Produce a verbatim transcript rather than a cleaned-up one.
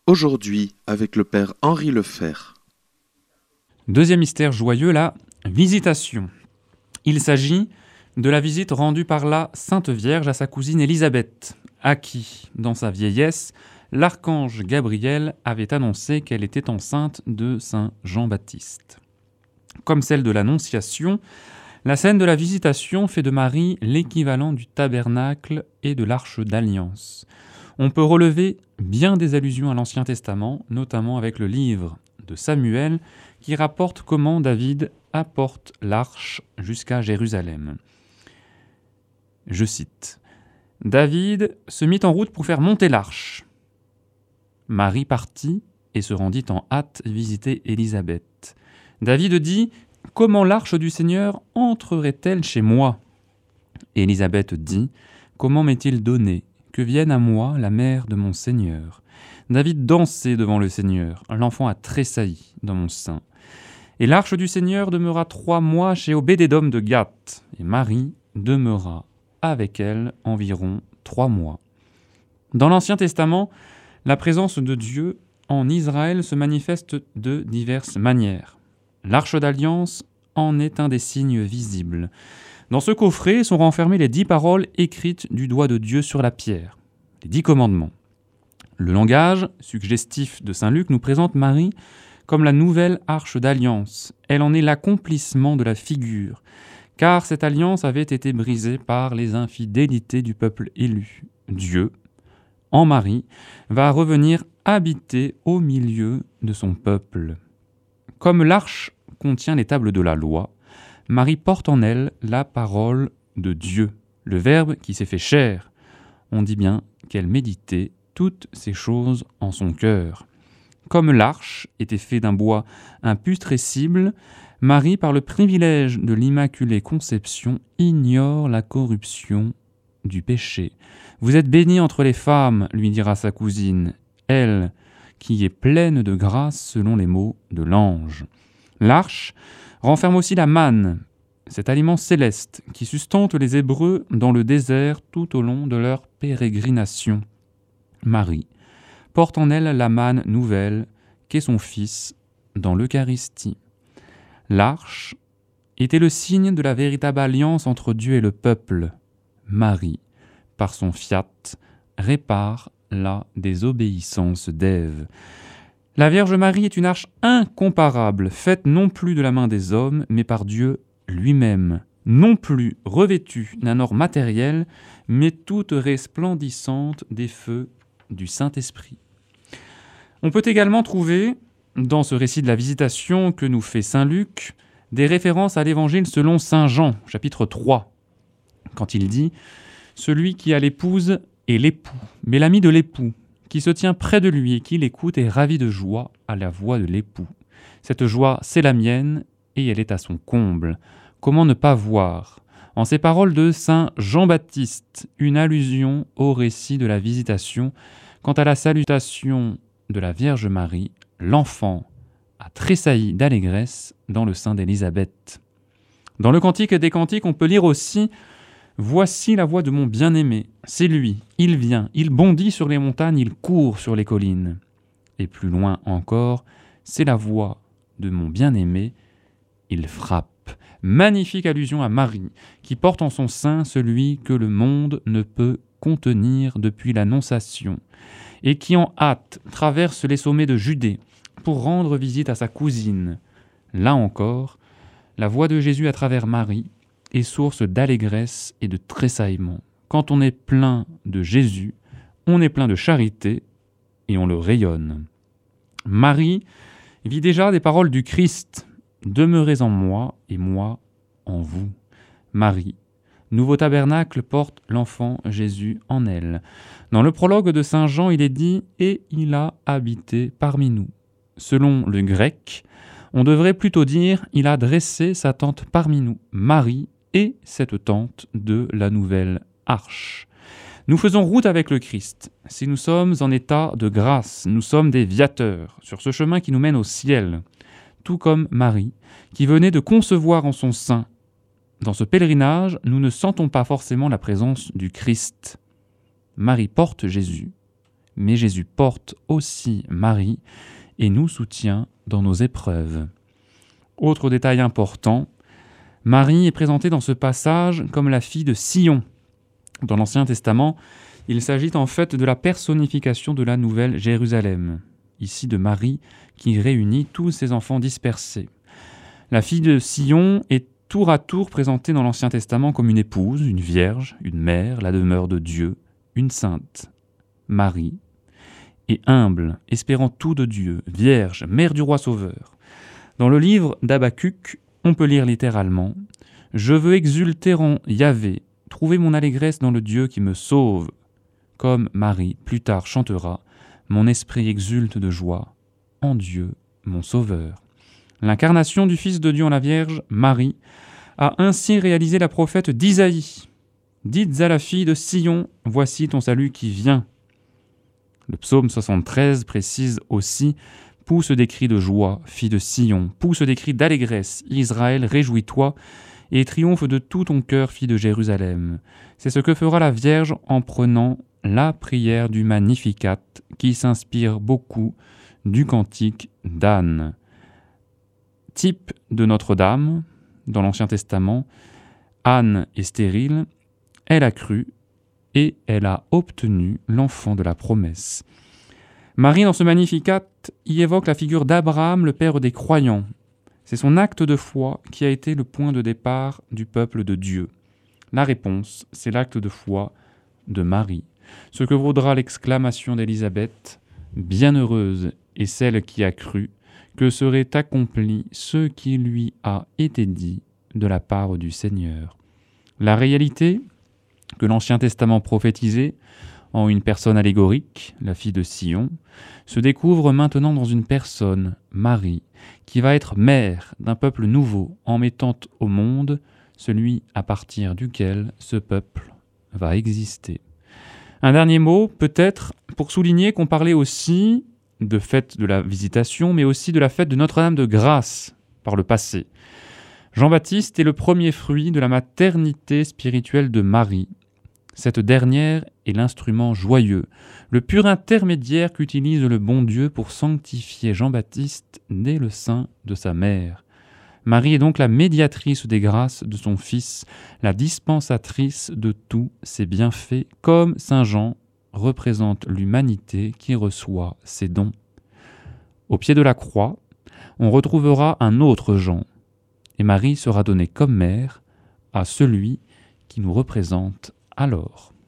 Aujourd'hui, avec le Père Henri Lefebvre. Deuxième mystère joyeux, la visitation. Il s'agit de la visite rendue par la Sainte Vierge à sa cousine Élisabeth, à qui, dans sa vieillesse, l'archange Gabriel avait annoncé qu'elle était enceinte de Saint Jean-Baptiste. Comme celle de l'Annonciation, la scène de la visitation fait de Marie l'équivalent du tabernacle et de l'arche d'alliance. On peut relever bien des allusions à l'Ancien Testament, notamment avec le livre de Samuel, qui rapporte comment David apporte l'arche jusqu'à Jérusalem. Je cite : « David se mit en route pour faire monter l'arche. Marie partit et se rendit en hâte visiter Élisabeth. David dit : « Comment l'arche du Seigneur entrerait-elle chez moi ? » Élisabeth dit : « Comment m'est-il donné que vienne à moi la mère de mon Seigneur ? » David dansait devant le Seigneur, l'enfant a tressailli dans mon sein. Et l'arche du Seigneur demeura trois mois chez Obédédom de Gath, et Marie demeura avec elle environ trois mois. Dans l'Ancien Testament, la présence de Dieu en Israël se manifeste de diverses manières. L'arche d'alliance en est un des signes visibles. Dans ce coffret sont renfermées les dix paroles écrites du doigt de Dieu sur la pierre, les dix commandements. Le langage suggestif de saint Luc nous présente Marie comme la nouvelle arche d'alliance. Elle en est l'accomplissement de la figure, car cette alliance avait été brisée par les infidélités du peuple élu. Dieu, en Marie, va revenir habiter au milieu de son peuple. Comme l'arche contient les tables de la loi, Marie porte en elle la parole de Dieu, le Verbe qui s'est fait chair. On dit bien qu'elle méditait toutes ces choses en son cœur. Comme l'arche était faite d'un bois imputrescible, Marie, par le privilège de l'Immaculée Conception, ignore la corruption du péché. « Vous êtes bénie entre les femmes, lui dira sa cousine, elle qui est pleine de grâce selon les mots de l'ange. » L'arche renferme aussi la manne, cet aliment céleste qui sustente les Hébreux dans le désert tout au long de leur pérégrination. Marie porte en elle la manne nouvelle qu'est son Fils dans l'Eucharistie. L'arche était le signe de la véritable alliance entre Dieu et le peuple. Marie, par son fiat, répare la désobéissance d'Ève. La Vierge Marie est une arche incomparable, faite non plus de la main des hommes, mais par Dieu lui-même, non plus revêtue d'un or matériel, mais toute resplendissante des feux du Saint-Esprit. On peut également trouver, dans ce récit de la visitation que nous fait saint Luc, des références à l'évangile selon saint Jean, chapitre trois, quand il dit « Celui qui a l'épouse est l'époux, mais l'ami de l'époux, qui se tient près de lui et qui l'écoute est ravi de joie à la voix de l'époux. Cette joie, c'est la mienne, et elle est à son comble. Comment ne pas voir, en ces paroles de saint Jean-Baptiste, une allusion au récit de la visitation, quant à la salutation de la Vierge Marie, l'enfant a tressailli d'allégresse dans le sein d'Élisabeth. Dans le Cantique des Cantiques, on peut lire aussi « Voici la voix de mon bien-aimé, c'est lui, il vient, il bondit sur les montagnes, il court sur les collines. » Et plus loin encore, « C'est la voix de mon bien-aimé, il frappe. » Magnifique allusion à Marie, qui porte en son sein celui que le monde ne peut contenir depuis l'Annonciation, et qui en hâte traverse les sommets de Judée pour rendre visite à sa cousine. Là encore, la voix de Jésus à travers Marie est source d'allégresse et de tressaillement. Quand on est plein de Jésus, on est plein de charité et on le rayonne. Marie vit déjà des paroles du Christ. « Demeurez en moi et moi en vous. » Marie, nouveau tabernacle, porte l'enfant Jésus en elle. Dans le prologue de saint Jean, il est dit « Et il a habité parmi nous ». Selon le grec, on devrait plutôt dire « Il a dressé sa tente parmi nous ». Marie est cette tente de la nouvelle arche. Nous faisons route avec le Christ. Si nous sommes en état de grâce, nous sommes des viateurs sur ce chemin qui nous mène au ciel. Tout comme Marie, qui venait de concevoir en son sein. Dans ce pèlerinage, nous ne sentons pas forcément la présence du Christ. Marie porte Jésus, mais Jésus porte aussi Marie et nous soutient dans nos épreuves. Autre détail important, Marie est présentée dans ce passage comme la fille de Sion. Dans l'Ancien Testament, il s'agit en fait de la personnification de la Nouvelle Jérusalem, ici de Marie qui réunit tous ses enfants dispersés. La fille de Sion est tour à tour présentée dans l'Ancien Testament comme une épouse, une vierge, une mère, la demeure de Dieu, une sainte, Marie, et humble, espérant tout de Dieu, vierge, mère du roi sauveur. Dans le livre d'Habacuc, on peut lire littéralement « Je veux exulter en Yahvé, trouver mon allégresse dans le Dieu qui me sauve. » Comme Marie plus tard chantera « Mon esprit exulte de joie en Dieu, mon sauveur. » L'incarnation du Fils de Dieu en la Vierge, Marie, a ainsi réalisé la prophète d'Isaïe. « Dites à la fille de Sion, voici ton salut qui vient. » Le psaume soixante-treize précise aussi « Pousse des cris de joie, fille de Sion, pousse des cris d'allégresse, Israël, réjouis-toi, et triomphe de tout ton cœur, fille de Jérusalem. » C'est ce que fera la Vierge en prenant la prière du Magnificat, qui s'inspire beaucoup du cantique d'Anne. Type de Notre-Dame, dans l'Ancien Testament, Anne est stérile, elle a cru et elle a obtenu l'enfant de la promesse. Marie, dans ce Magnificat, y évoque la figure d'Abraham, le père des croyants. C'est son acte de foi qui a été le point de départ du peuple de Dieu. La réponse, c'est l'acte de foi de Marie, ce que vaudra l'exclamation d'Élisabeth « Bienheureuse est celle qui a cru, que serait accompli ce qui lui a été dit de la part du Seigneur. » La réalité que l'Ancien Testament prophétisait en une personne allégorique, la fille de Sion, se découvre maintenant dans une personne, Marie, qui va être mère d'un peuple nouveau en mettant au monde celui à partir duquel ce peuple va exister. Un dernier mot, peut-être, pour souligner qu'on parlait aussi de fête de la Visitation, mais aussi de la fête de Notre-Dame de Grâce par le passé. Jean-Baptiste est le premier fruit de la maternité spirituelle de Marie. Cette dernière est l'instrument joyeux, le pur intermédiaire qu'utilise le bon Dieu pour sanctifier Jean-Baptiste dès le sein de sa mère. Marie est donc la médiatrice des grâces de son Fils, la dispensatrice de tous ses bienfaits, comme saint Jean représente l'humanité qui reçoit ses dons. Au pied de la croix, on retrouvera un autre Jean, et Marie sera donnée comme mère à celui qui nous représente alors.